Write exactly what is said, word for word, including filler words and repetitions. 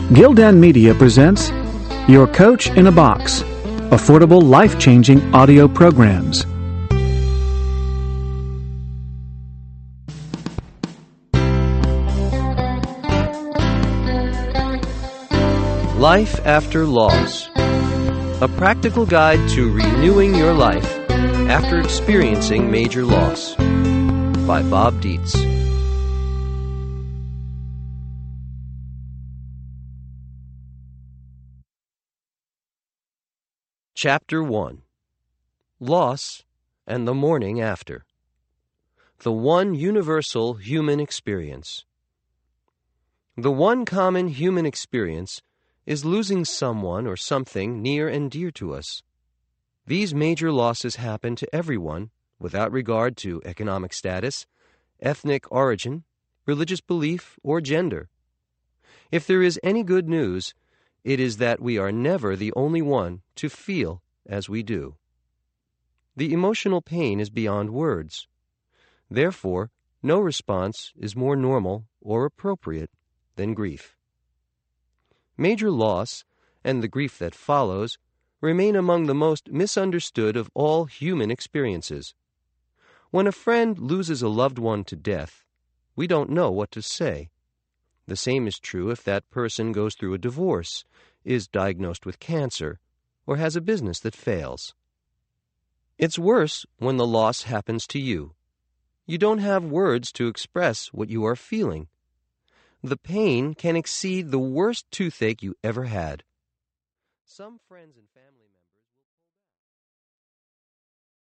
Gildan Media presents Your Coach in a Box, affordable, life-changing audio programs. Life After Loss, a practical guide to renewing your life after experiencing major loss, by Bob Dietz. Chapter one. Loss and the Morning After. The one universal human experience. The one common human experience is losing someone or something near and dear to us. These major losses happen to everyone without regard to economic status, ethnic origin, religious belief, or gender. If there is any good news, it is that we are never the only one to feel as we do. The emotional pain is beyond words. Therefore, no response is more normal or appropriate than grief. Major loss, and the grief that follows, remain among the most misunderstood of all human experiences. When a friend loses a loved one to death, we don't know what to say. The same is true if that person goes through a divorce, is diagnosed with cancer, or has a business that fails. It's worse when the loss happens to you. You don't have words to express what you are feeling. The pain can exceed the worst toothache you ever had. Some friends and family members